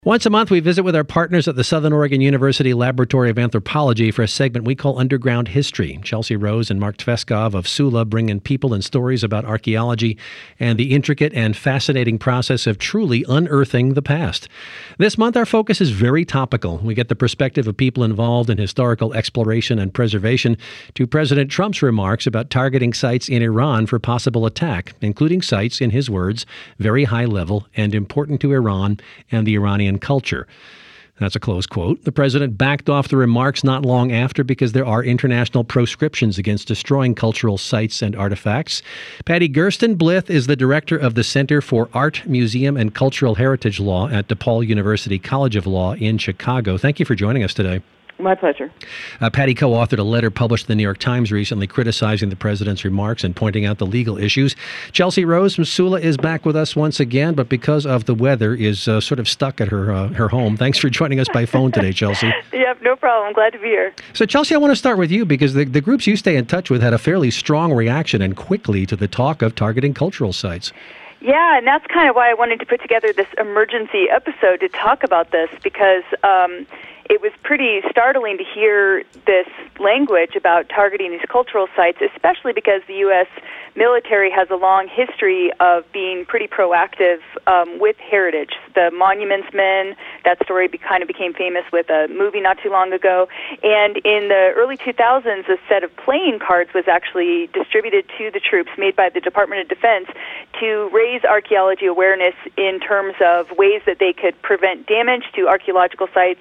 Once a month, we visit with our partners at the Southern Oregon University Laboratory of Anthropology for a segment we call Underground History. Chelsea Rose and Mark Tveskov of SULA bring in people and stories about archaeology and the intricate and fascinating process of truly unearthing the past. This month, our focus is very topical. We get the perspective of people involved in historical exploration and preservation to President Trump's remarks about targeting sites in Iran for possible attack, including sites, in his words, very high level and important to Iran and the Iranian culture. That's a close quote. The president backed off the remarks not long after because there are international proscriptions against destroying cultural sites and artifacts. Patty Gersten-Blythe is the director of the Center for Art, Museum, and Cultural Heritage Law at DePaul University College of Law in Chicago. Thank you for joining us today. My pleasure. Patty co-authored a letter published in the New York Times recently criticizing the president's remarks and pointing out the legal issues. Chelsea Rose from SULA is back with us once again, but because of the weather is sort of stuck at her home. Thanks for joining us by phone today, Chelsea. Yep, no problem. I'm glad to be here. So, Chelsea, I want to start with you because the groups you stay in touch with had a fairly strong reaction and quickly to the talk of targeting cultural sites. Yeah, and that's kind of why I wanted to put together this emergency episode to talk about this, because it was pretty startling to hear this language about targeting these cultural sites, especially because the U.S. military has a long history of being pretty proactive with heritage. The Monuments Men, that story kind of became famous with a movie not too long ago. And in the early 2000s, a set of playing cards was actually distributed to the troops made by the Department of Defense to raise archaeology awareness in terms of ways that they could prevent damage to archaeological sites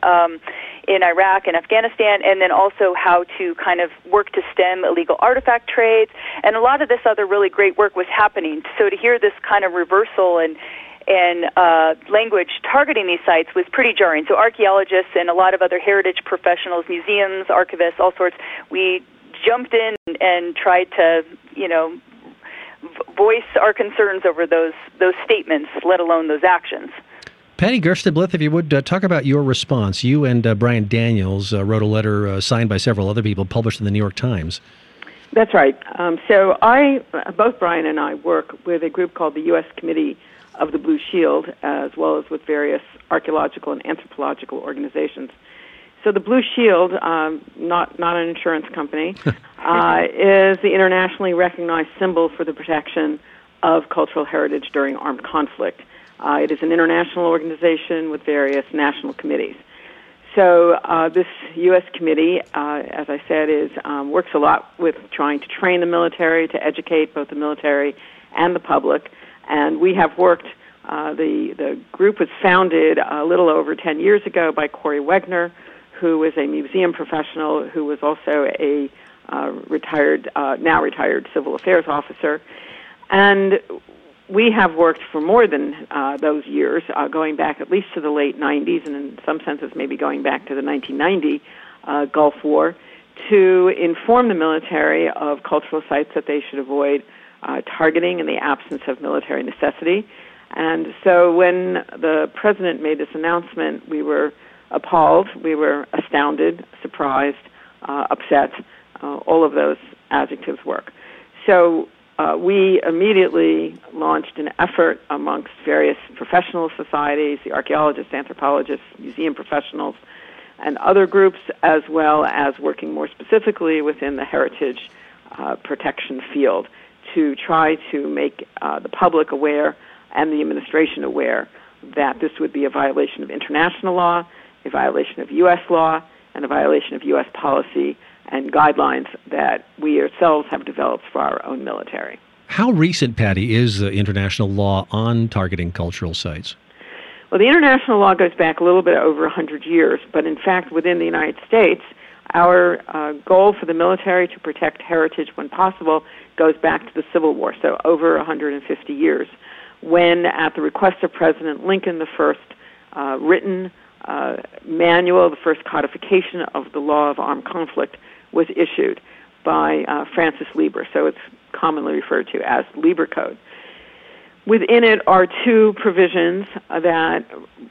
in Iraq and Afghanistan, and then also how to kind of work to stem illegal artifact trades. And a lot of this other really great work was happening. So to hear this kind of reversal and language targeting these sites was pretty jarring. So archaeologists and a lot of other heritage professionals, museums, archivists, all sorts, we jumped in and tried to, voice our concerns over those statements, let alone those actions. Patty Gersten-Blythe, if you would, talk about your response. You and Brian Daniels wrote a letter signed by several other people published in the New York Times. That's right. So both Brian and I work with a group called the U.S. Committee of the Blue Shield, as well as with various archaeological and anthropological organizations. So the Blue Shield, not an insurance company, is the internationally recognized symbol for the protection of cultural heritage during armed conflict. It is an international organization with various national committees. So this U.S. committee, as I said, works a lot with trying to train the military, to educate both the military and the public. And we have worked, the group was founded a little over 10 years ago by Corey Wegner, who is a museum professional, who was also a now retired civil affairs officer. And we have worked for more than those years, going back at least to the late 90s, and in some senses maybe going back to the 1990 Gulf War, to inform the military of cultural sites that they should avoid targeting in the absence of military necessity. And so when the president made this announcement, we were appalled, we were astounded, surprised, upset. All of those adjectives work. So we immediately launched an effort amongst various professional societies, the archaeologists, anthropologists, museum professionals, and other groups, as well as working more specifically within the heritage protection field to try to make the public aware and the administration aware that this would be a violation of international law, a violation of U.S. law, and a violation of U.S. policy and guidelines that we ourselves have developed for our own military. How recent, Patty, is international law on targeting cultural sites? Well, the international law goes back a little bit over 100 years, but in fact, within the United States, our goal for the military to protect heritage when possible goes back to the Civil War, so over 150 years, when, at the request of President Lincoln, the first written manual, the first codification of the law of armed conflict was issued by Francis Lieber, so it's commonly referred to as Lieber Code. Within it are two provisions that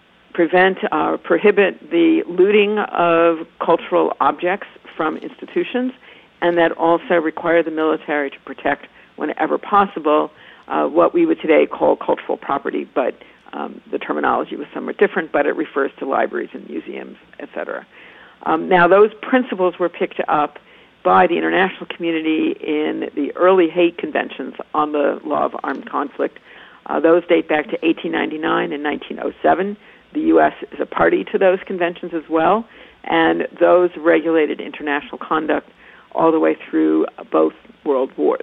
prohibit the looting of cultural objects from institutions, and that also require the military to protect, whenever possible, what we would today call cultural property, but The terminology was somewhat different, but it refers to libraries and museums, etc. Now, those principles were picked up by the international community in the early Hague Conventions on the law of armed conflict. Those date back to 1899 and 1907. The U.S. is a party to those conventions as well, and those regulated international conduct all the way through both world wars.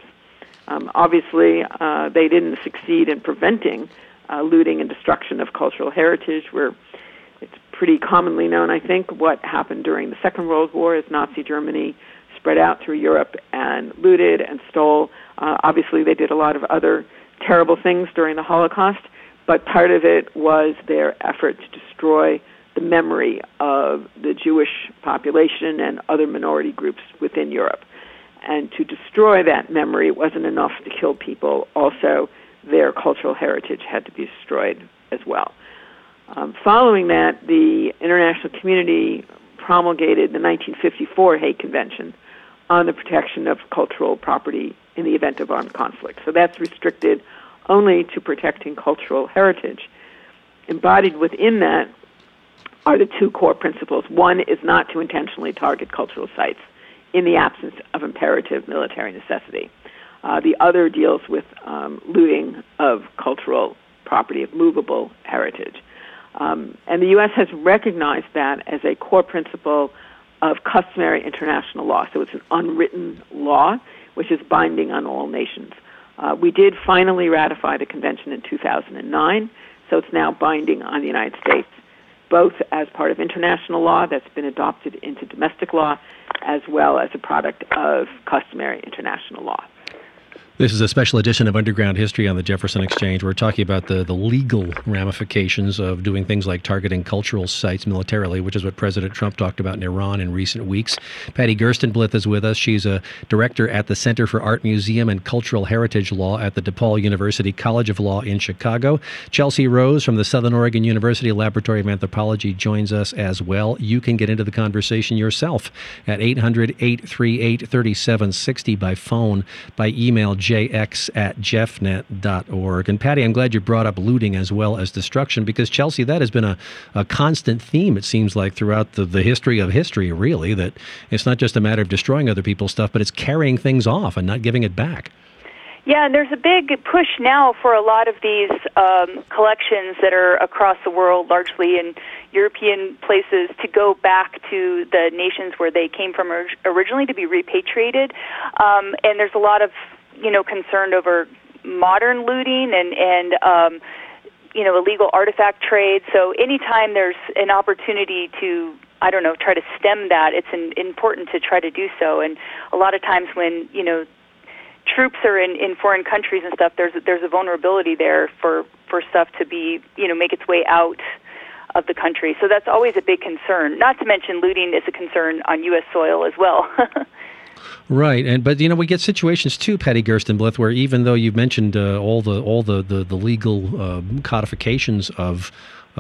Obviously, they didn't succeed in preventing looting and destruction of cultural heritage. It's pretty commonly known, I think, what happened during the Second World War as Nazi Germany spread out through Europe and looted and stole. Obviously, they did a lot of other terrible things during the Holocaust, but part of it was their effort to destroy the memory of the Jewish population and other minority groups within Europe. And to destroy that memory wasn't enough to kill people. Also, their cultural heritage had to be destroyed as well. Following that, the international community promulgated the 1954 Hague Convention on the protection of cultural property in the event of armed conflict. So that's restricted only to protecting cultural heritage. Embodied within that are the two core principles. One is not to intentionally target cultural sites in the absence of imperative military necessity. The other deals with looting of cultural property, of movable heritage. And the U.S. has recognized that as a core principle of customary international law. So it's an unwritten law, which is binding on all nations. We did finally ratify the convention in 2009, so it's now binding on the United States, both as part of international law that's been adopted into domestic law, as well as a product of customary international law. This is a special edition of Underground History on the Jefferson Exchange. We're talking about the legal ramifications of doing things like targeting cultural sites militarily, which is what President Trump talked about in Iran in recent weeks. Patty Gerstenblith is with us. She's a director at the Center for Art Museum and Cultural Heritage Law at the DePaul University College of Law in Chicago. Chelsea Rose from the Southern Oregon University Laboratory of Anthropology joins us as well. You can get into the conversation yourself at 800-838-3760 by phone, by email, jx@jeffnet.org. And Patty, I'm glad you brought up looting as well as destruction, because Chelsea, that has been a constant theme, it seems like, throughout the history of history, really, that it's not just a matter of destroying other people's stuff, but it's carrying things off and not giving it back. Yeah, and there's a big push now for a lot of these collections that are across the world, largely in European places, to go back to the nations where they came from originally, to be repatriated. And there's a lot of, concern over modern looting and illegal artifact trade. So anytime there's an opportunity to, try to stem that, it's important to try to do so. And a lot of times when, troops are in foreign countries and stuff, there's a vulnerability there for stuff to be, make its way out of the country. So that's always a big concern. Not to mention looting is a concern on U.S. soil as well. Right, but we get situations too, Patty Gerstenblith, where even though you've mentioned all the legal codifications of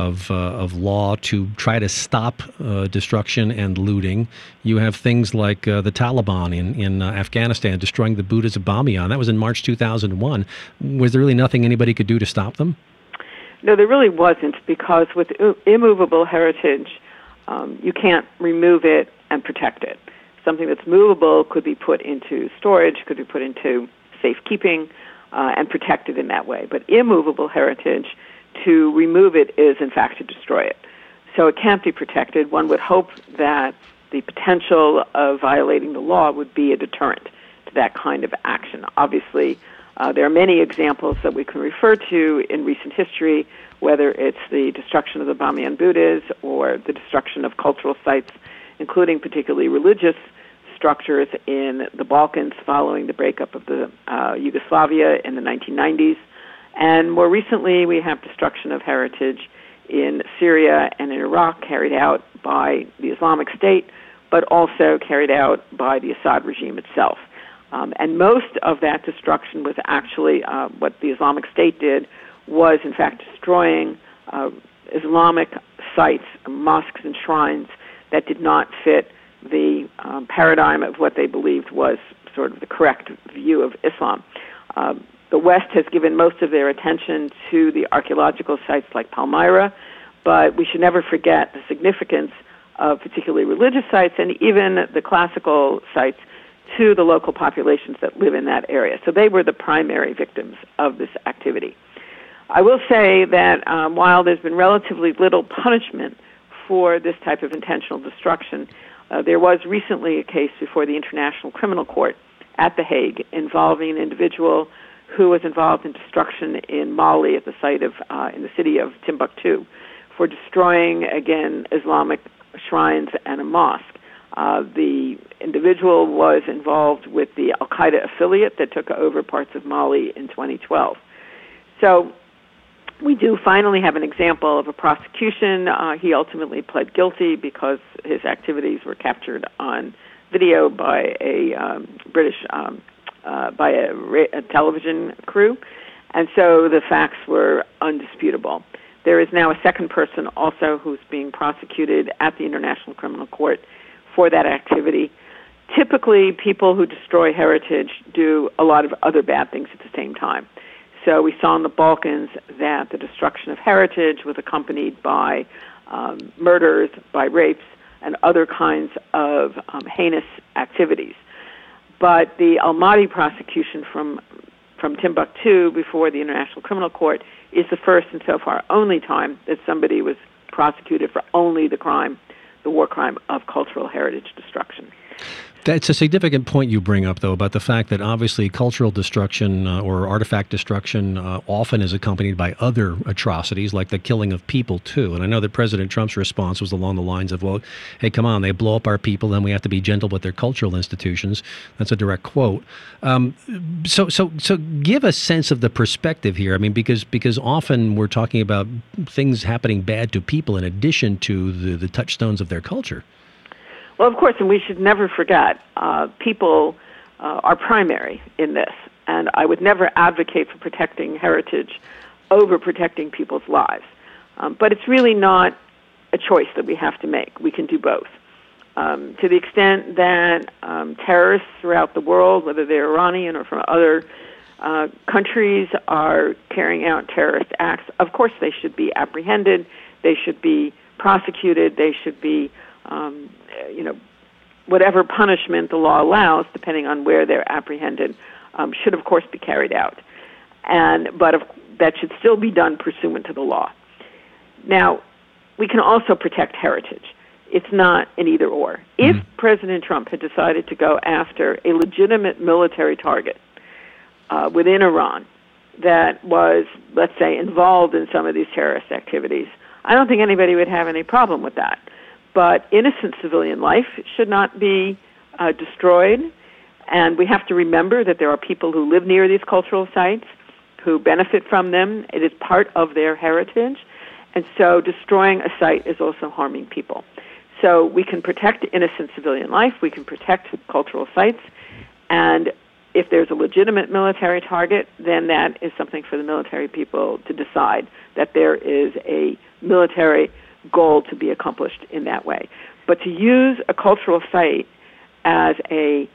law to try to stop destruction and looting, you have things like the Taliban in Afghanistan destroying the Buddhas of Bamiyan. That was in March 2001. Was there really nothing anybody could do to stop them? No, there really wasn't, because with immovable heritage, you can't remove it and protect it. Something that's movable could be put into storage, could be put into safekeeping, and protected in that way. But immovable heritage, to remove it is, in fact, to destroy it. So it can't be protected. One would hope that the potential of violating the law would be a deterrent to that kind of action. Obviously, there are many examples that we can refer to in recent history, whether it's the destruction of the Bamiyan Buddhas or the destruction of cultural sites, including particularly religious structures in the Balkans following the breakup of the Yugoslavia in the 1990s. And more recently, we have destruction of heritage in Syria and in Iraq carried out by the Islamic State, but also carried out by the Assad regime itself. And most of that destruction was actually what the Islamic State did was, in fact, destroying Islamic sites, mosques and shrines that did not fit the paradigm of what they believed was sort of the correct view of Islam. The West has given most of their attention to the archaeological sites like Palmyra, but we should never forget the significance of particularly religious sites and even the classical sites to the local populations that live in that area. So they were the primary victims of this activity. I will say that while there's been relatively little punishment for this type of intentional destruction, there was recently a case before the International Criminal Court at The Hague involving an individual who was involved in destruction in Mali at the site of, in the city of Timbuktu, for destroying, again, Islamic shrines and a mosque. The individual was involved with the Al-Qaeda affiliate that took over parts of Mali in 2012. So we do finally have an example of a prosecution. He ultimately pled guilty because his activities were captured on video by a British, by a television crew, and so the facts were undisputable. There is now a second person also who's being prosecuted at the International Criminal Court for that activity. Typically, people who destroy heritage do a lot of other bad things at the same time. So we saw in the Balkans that the destruction of heritage was accompanied by murders, by rapes, and other kinds of heinous activities. But the Almaty prosecution from Timbuktu before the International Criminal Court is the first and so far only time that somebody was prosecuted for only the crime, the war crime of cultural heritage destruction. That's a significant point you bring up, though, about the fact that obviously cultural destruction or artifact destruction often is accompanied by other atrocities, like the killing of people, too. And I know that President Trump's response was along the lines of, well, hey, come on, they blow up our people, then we have to be gentle with their cultural institutions. That's a direct quote. So give a sense of the perspective here. I mean, because often we're talking about things happening bad to people in addition to the touchstones of their culture. Well, of course, and we should never forget, people are primary in this, and I would never advocate for protecting heritage over protecting people's lives. But it's really not a choice that we have to make. We can do both. To the extent that terrorists throughout the world, whether they're Iranian or from other countries, are carrying out terrorist acts, of course they should be apprehended, they should be prosecuted, they should be whatever punishment the law allows, depending on where they're apprehended, should of course be carried out. But that should still be done pursuant to the law. Now, we can also protect heritage. It's not an either or. If President Trump had decided to go after a legitimate military target within Iran that was, let's say, involved in some of these terrorist activities, I don't think anybody would have any problem with that. But innocent civilian life should not be destroyed, and we have to remember that there are people who live near these cultural sites who benefit from them. It is part of their heritage, and so destroying a site is also harming people. So we can protect innocent civilian life, we can protect cultural sites, and if there's a legitimate military target, then that is something for the military people to decide, that there is a military goal to be accomplished in that way. But to use a cultural site as a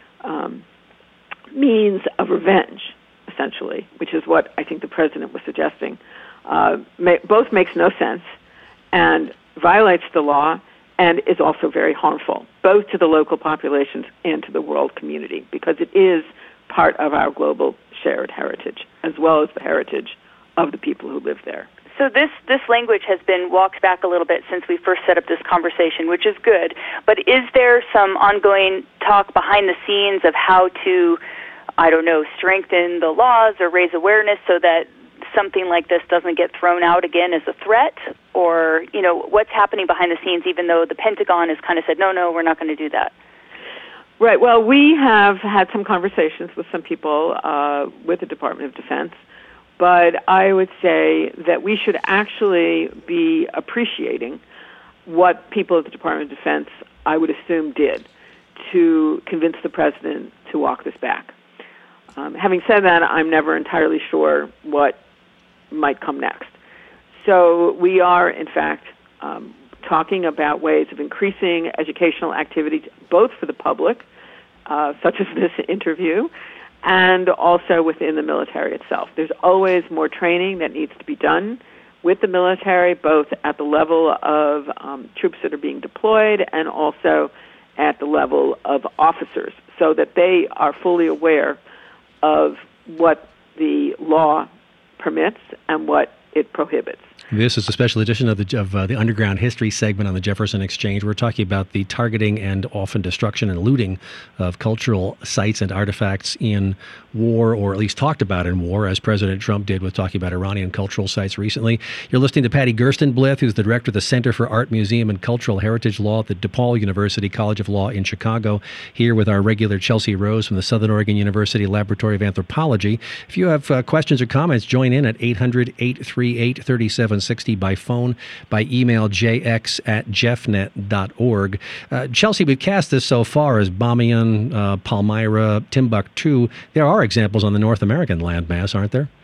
means of revenge, essentially, which is what I think the president was suggesting, both makes no sense and violates the law and is also very harmful, both to the local populations and to the world community, because it is part of our global shared heritage, as well as the heritage of the people who live there. So this language has been walked back a little bit since we first set up this conversation, which is good. But is there some ongoing talk behind the scenes of how to, strengthen the laws or raise awareness so that something like this doesn't get thrown out again as a threat? Or, what's happening behind the scenes, even though the Pentagon has kind of said, no, we're not going to do that? Right. Well, we have had some conversations with some people with the Department of Defense. But I would say that we should actually be appreciating what people at the Department of Defense, I would assume, did to convince the president to walk this back. Having said that, I'm never entirely sure what might come next. So we are, in fact, talking about ways of increasing educational activities, both for the public, such as this interview, and also within the military itself. There's always more training that needs to be done with the military, both at the level of troops that are being deployed and also at the level of officers, so that they are fully aware of what the law permits and what it prohibits. This is a special edition of the Underground History segment on the Jefferson Exchange. We're talking about the targeting and often destruction and looting of cultural sites and artifacts in war, or at least talked about in war, as President Trump did with talking about Iranian cultural sites recently. You're listening to Patty Gerstenblith, who's the director of the Center for Art, Museum, and Cultural Heritage Law at the DePaul University College of Law in Chicago, here with our regular Chelsea Rose from the Southern Oregon University Laboratory of Anthropology. If you have questions or comments, join in at 800-838-3760 by phone, by email, jx@jeffnet.org. Chelsea, we've cast this so far as Bamiyan, Palmyra, Timbuktu. There are examples on the North American landmass, aren't there?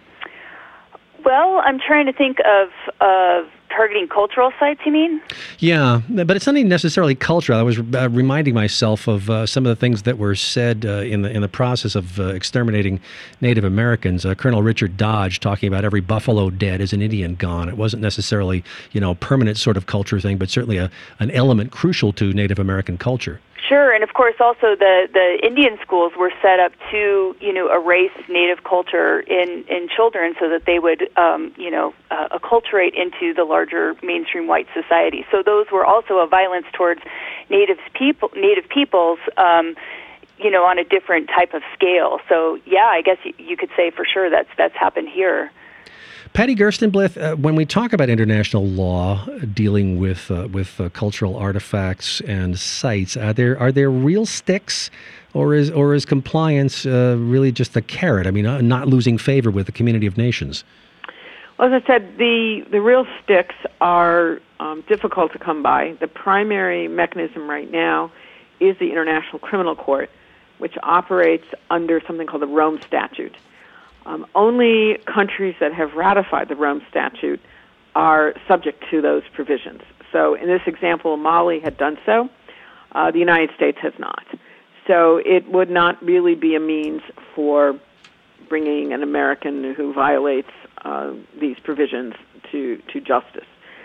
Well, I'm trying to think of targeting cultural sites, you mean? Yeah, but it's not even necessarily cultural. I was reminding myself of some of the things that were said in the process of exterminating Native Americans. Colonel Richard Dodge talking about every buffalo dead is an Indian gone. It wasn't necessarily, a permanent sort of culture thing, but certainly an element crucial to Native American culture. Sure, and of course also the Indian schools were set up to, erase Native culture in children so that they would, acculturate into the larger mainstream white society. So those were also a violence towards Native peoples, on a different type of scale. So yeah, I guess you could say for sure that's happened here. Patty Gerstenblith, when we talk about international law dealing with cultural artifacts and sites, are there real sticks, or is compliance really just a carrot? I mean, not losing favor with the community of nations. Well, as I said, the real sticks are difficult to come by. The primary mechanism right now is the International Criminal Court, which operates under something called the Rome Statute. Only countries that have ratified the Rome Statute are subject to those provisions. So in this example, Mali had done so. The United States has not. So it would not really be a means for bringing an American who violates these provisions to justice.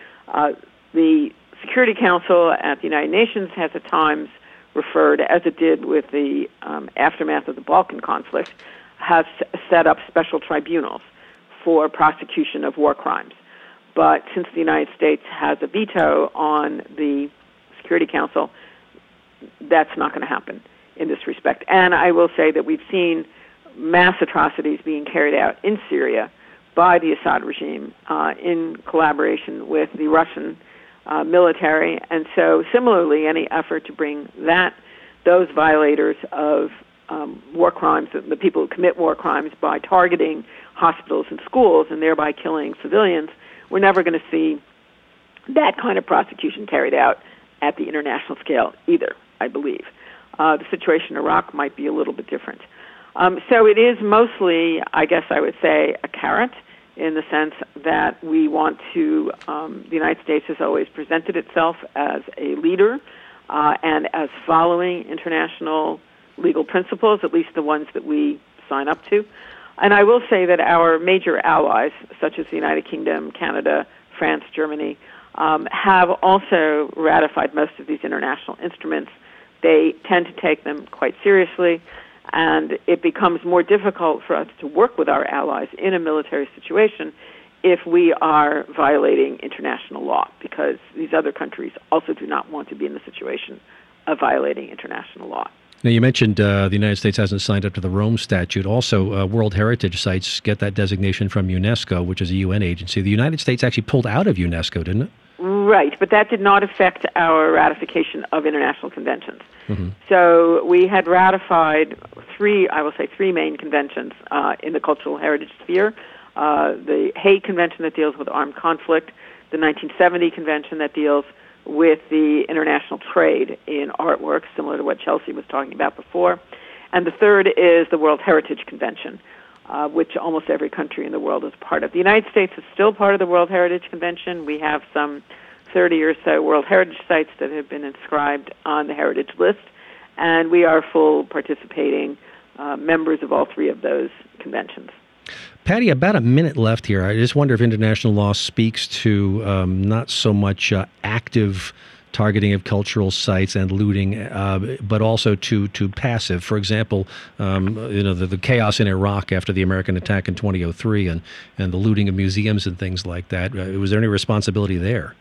The Security Council at the United Nations has at times referred, as it did with the aftermath of the Balkan conflict, has set up special tribunals for prosecution of war crimes. But since the United States has a veto on the Security Council, that's not going to happen in this respect. And I will say that we've seen mass atrocities being carried out in Syria by the Assad regime in collaboration with the Russian military. And so similarly, any effort to bring those violators of war crimes, the people who commit war crimes by targeting hospitals and schools and thereby killing civilians, we're never going to see that kind of prosecution carried out at the international scale either, I believe. The situation in Iraq might be a little bit different. So it is mostly, I guess I would say, a carrot in the sense that we want to, the United States has always presented itself as a leader and as following international legal principles, at least the ones that we sign up to. And I will say that our major allies, such as the United Kingdom, Canada, France, Germany, have also ratified most of these international instruments. They tend to take them quite seriously, and it becomes more difficult for us to work with our allies in a military situation if we are violating international law, because these other countries also do not want to be in the situation of violating international law. Now, you mentioned the United States hasn't signed up to the Rome Statute. Also, World Heritage Sites get that designation from UNESCO, which is a UN agency. The United States actually pulled out of UNESCO, didn't it? Right, but that did not affect our ratification of international conventions. Mm-hmm. So we had ratified three main conventions in the cultural heritage sphere. The Hague Convention that deals with armed conflict, the 1970 Convention that deals with the international trade in artworks, similar to what Chelsea was talking about before. And the third is the World Heritage Convention, which almost every country in the world is part of. The United States is still part of the World Heritage Convention. We have some 30 or so World Heritage Sites that have been inscribed on the Heritage List, and we are full participating members of all three of those conventions. Patty, about a minute left here. I just wonder if international law speaks to not so much active targeting of cultural sites and looting, but also to passive. For example, the chaos in Iraq after the American attack in 2003 and the looting of museums and things like that. Was there any responsibility there?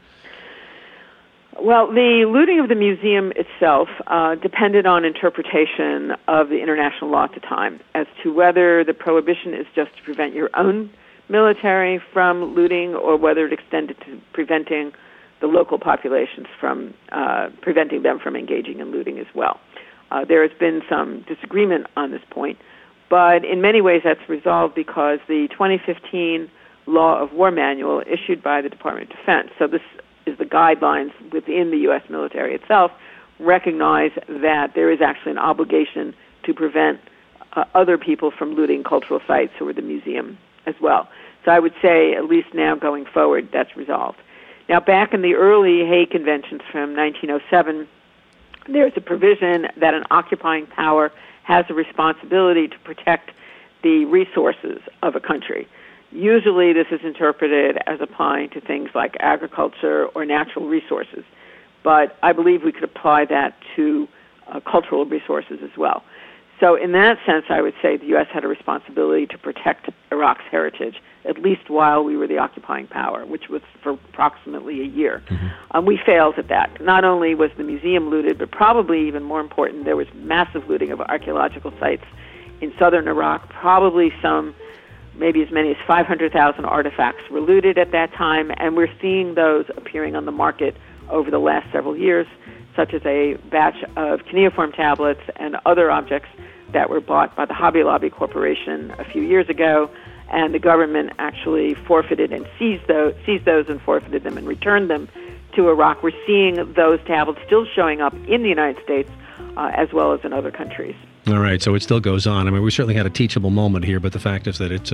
Well, the looting of the museum itself depended on interpretation of the international law at the time as to whether the prohibition is just to prevent your own military from looting or whether it extended to preventing the local populations from preventing them from engaging in looting as well. There has been some disagreement on this point, but in many ways that's resolved because the 2015 Law of War Manual issued by the Department of Defense, so this is the guidelines within the U.S. military itself, recognize that there is actually an obligation to prevent other people from looting cultural sites or the museum as well. So I would say, at least now going forward, that's resolved. Now, back in the early Hague Conventions from 1907, there's a provision that an occupying power has a responsibility to protect the resources of a country. Usually this is interpreted as applying to things like agriculture or natural resources, but I believe we could apply that to cultural resources as well. So in that sense, I would say the U.S. had a responsibility to protect Iraq's heritage, at least while we were the occupying power, which was for approximately a year. Mm-hmm. We failed at that. Not only was the museum looted, but probably even more important, there was massive looting of archaeological sites in southern Iraq. Probably maybe as many as 500,000 artifacts were looted at that time, and we're seeing those appearing on the market over the last several years, such as a batch of cuneiform tablets and other objects that were bought by the Hobby Lobby Corporation a few years ago, and the government actually forfeited and seized those and forfeited them and returned them to Iraq. We're seeing those tablets still showing up in the United States as well as in other countries. All right, so it still goes on. I mean, we certainly had a teachable moment here, but the fact is that it's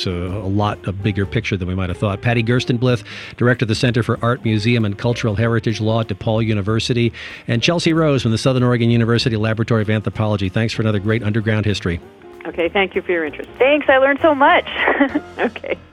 a bigger picture than we might have thought. Patty Gerstenblith, Director of the Center for Art, Museum, and Cultural Heritage Law at DePaul University, and Chelsea Rose from the Southern Oregon University Laboratory of Anthropology. Thanks for another great underground history. Okay, thank you for your interest. Thanks, I learned so much. Okay.